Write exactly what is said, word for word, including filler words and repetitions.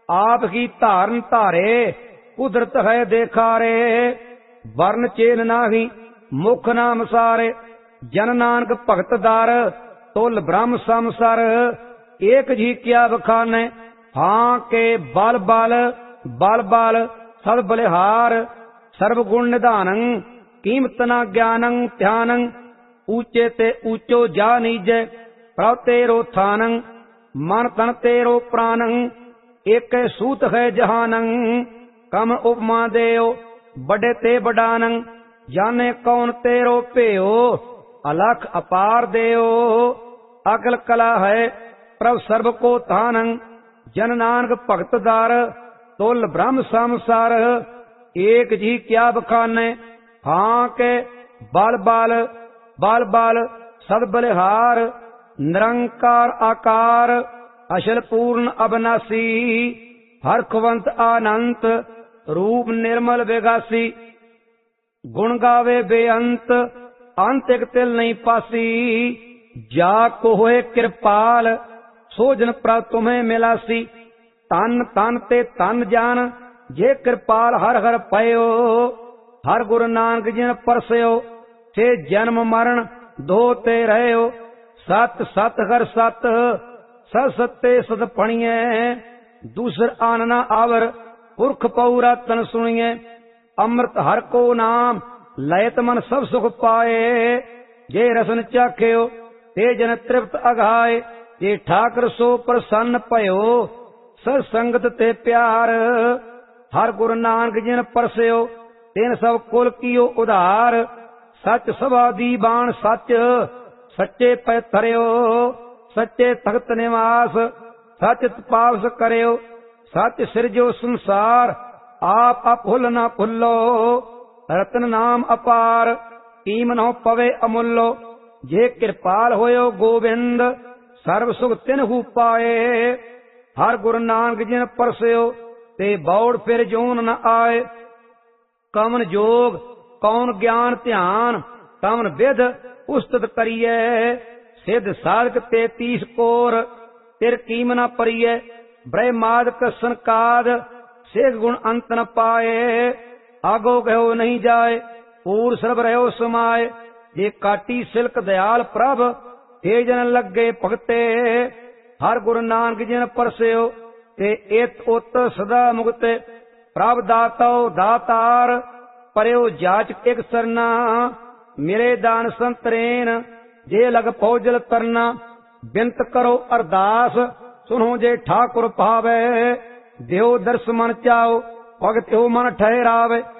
आप ही धारन धारे कुदरत है देखारे। वर्ण चेन नाही मुख नाम सारे जन नानक भगत दार तुल ब्रह्म समसर। एक जी क्या बखाने हाँ के बल बल बल बल सद बलिहार। सर्व गुण निधानं कीमत ना ज्ञानं ध्यानं ऊंचे ते ऊंचो जा नीजे प्रभ तेरो थानं। मन तन तेरो प्राणं एक सूत है जहानं। कम उपमा देओ बड़े ते बडानं जाने कौन तेरो पेओ अलख अपार देओ। अकल कला है प्रभ सर्व को तानं जन नानक भगत दार तुल ब्रह्म समसार। एक जी क्या बखाने हाँ के बल बल बल बल सद बलिहार। निरंकार आकार अशल पूर्ण अविनाशी हरखवंत आनंत रूप निर्मल विगासी। गुण गावे बेअंत अंत एक तिल नहीं पासी। जा को होए कृपाल सोजन प्र तुम्हें मिलासी। तन तन ते तन जान जे कृपाल हर हर पयो। हर गुरु नानक जिन परसयो से जन्म मरण दो ते रहो। सत सत हर सत सत सत्ते सत फणिए दूसर आन न आवर पुरख पौरा तन सुनिए। अमृत हर को नाम लयत मन सब सुख पाए। जे रसन चाख्यो ते जन तृप्त अघाए। जे ठाकर सो प्रसन्न पयो सत संगत ते प्यार। हर गुरु नानक जिन परसयो तेन सब कुल कियो उधार। सच सभा दी बाण सच सच्चे पै थरियो। सच्चे तख्त निवास सच तपास करियो। सच सिरजो संसार आप अभुल न भुलो। रतन नाम अपार कीम न पवे अमुलो। जे कृपाल होयो गोविंद सर्व सुख तिन्हु पाए। हर गुरु नानक जिन परसयो ते बौड़ फिर जोन न आए। कमन जोग कौन ज्ञान ध्यान कमन विध उस्तत करिए। सिद्ध साधक तेतीस कोर तिर कीम न परिए। ब्रह्माद कसन काद सेख गुण अंत न पाए। आगो गयो नहीं जाए पूर सर्व रहो समाये। जे काटी सिल्क दयाल प्रभ हे जन लगे भगते। हर गुरु नानक जिन परसयो ते इत उत सदा मुक्ते। प्रभ दातो दातार परयो जाच एक सरना। मिले दान संतरेन जे लग फौजल तरना। बिनत करो अरदास सुनो जे ठाकुर पावे। देव दर्श मन चाओ भगत हो मन ठहरावे।